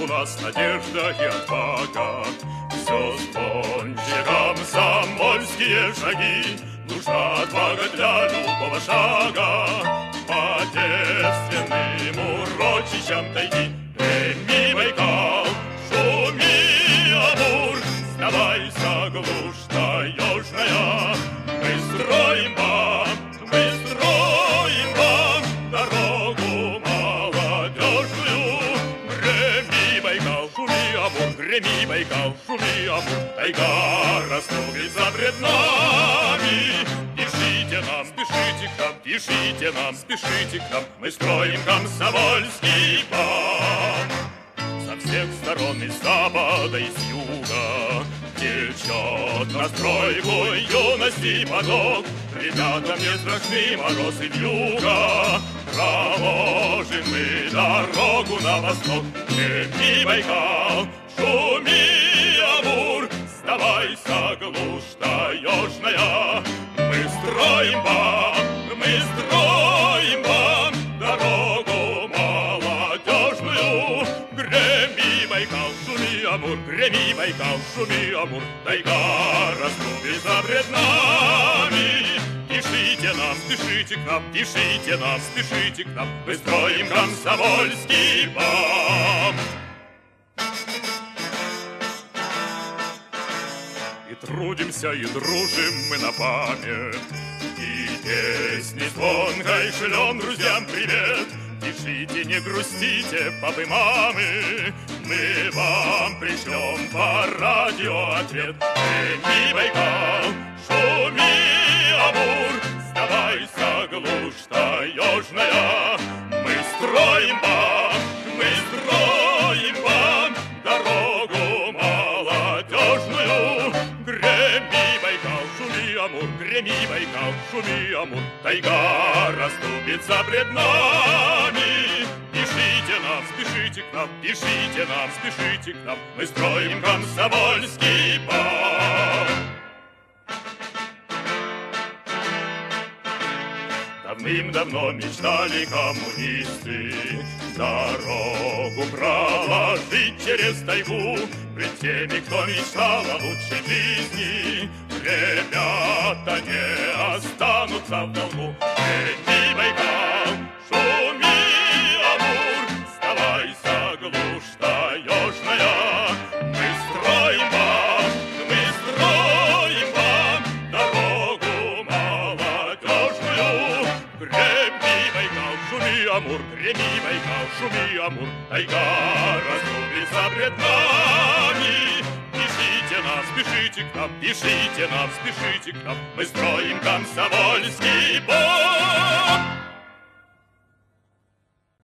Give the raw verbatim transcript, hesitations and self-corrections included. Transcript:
у нас надежда и отвага. Все звонче комсомольские шаги, нужна отвага для любого шага. По девственным урочищам тайги греми Байкал, шуми Амур, сдавайся, глушь таежная. Мы строим вам, мы строим вам дорогу молодежную. Греми Байкал, шуми Амур, греми Байкал, шуми Амур, тайга расступится пред нами. Пишите нам, спешите к нам, пишите нам, спешите к нам, мы строим комсомольский план. Со всех сторон, из запада, из юга, течет на стройку юности поток. Ребятам не страшны мороз и вьюга, проложим мы дорогу на восток. Греми Байкал, шуми Амур, сдавайся, глушь таежная. Мы строим вам, мы строим вам дорогу молодежную. Греми Байкал, шуми Амур, греми Байкал, шуми Амур, тайга расступится пред нами. Пишите нам, спешите к нам, пишите нам, спешите к нам, мы строим комсомольский план. И трудимся, и дружим мы на память, и песни звонкой шлем друзьям привет. Пишите, не грустите, папы, мамы, мы вам пришлем по радио ответ. Греми Байкал, шуми Амур, сдавайся, глушь таежная. Мы строим вам, мы строим вам дорогу молодежную. Греми Байкал, шуми Амур, греми Байкал, шуми Амур, тайга расступится пред нами. Пишите нам, спешите к нам, пишите нам, спешите к нам, мы строим комсомольский план. Давным-давно мечтали коммунисты дорогу проложить через тайгу. Пред теми, кто мечтал о лучшей жизни, ребята не останутся в долгу. Греми Байкал, шуми Амур, сдавайся, глушь таежная. Мы строим вам, мы строим вам дорогу молодежную. Греми Байкал, шуми Амур, греми Байкал, шуми Амур, тайга расступится пред нами. Пишите нам, спешите к нам, пишите нам, спешите к нам, мы строим комсомольский план.